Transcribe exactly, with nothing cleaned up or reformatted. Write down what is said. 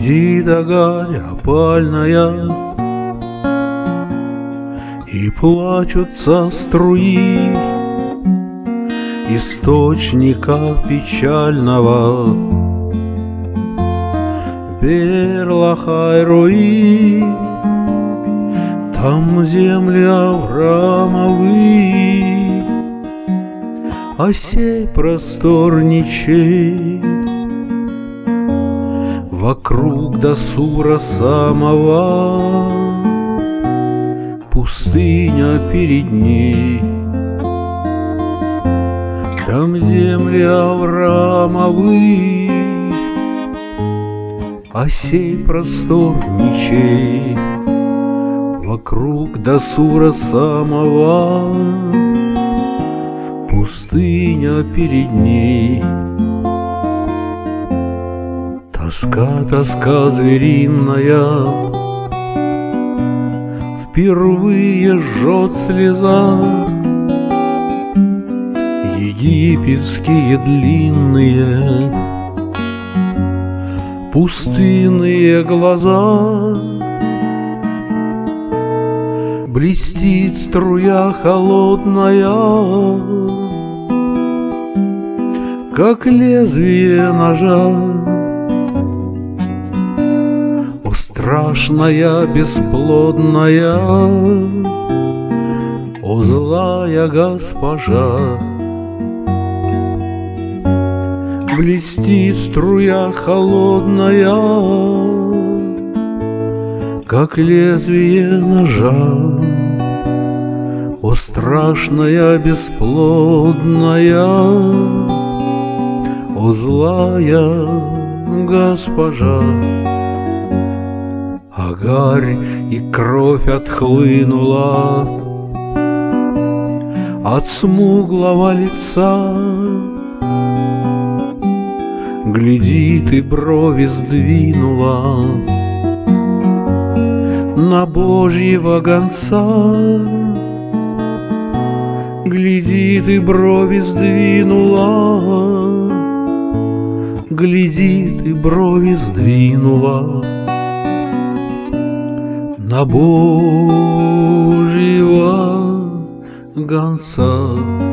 Сидит агарь опальная, и плачутся струи источника печального. Бер-Лахай-Рои, там земли Авраамовы, а сей простор ничей. Вокруг Дасура самого пустыня перед ней. Там земли Авраамовы, а сей простор ничей. Вокруг Дасура самого пустыня перед ней. Тоска, тоска звериная, впервые жжет слеза. Египетские длинные пустынные глаза. Блестит струя холодная, как лезвие ножа. О, страшная, бесплодная, о, злая госпожа. Блестит струя холодная, как лезвие ножа. О, страшная, бесплодная, о, злая госпожа. Агарь, и кровь отхлынула от смуглого лица. Глядит и брови сдвинула на Божьего гонца. Глядит и брови сдвинула, глядит и брови сдвинула на Божьего гонца.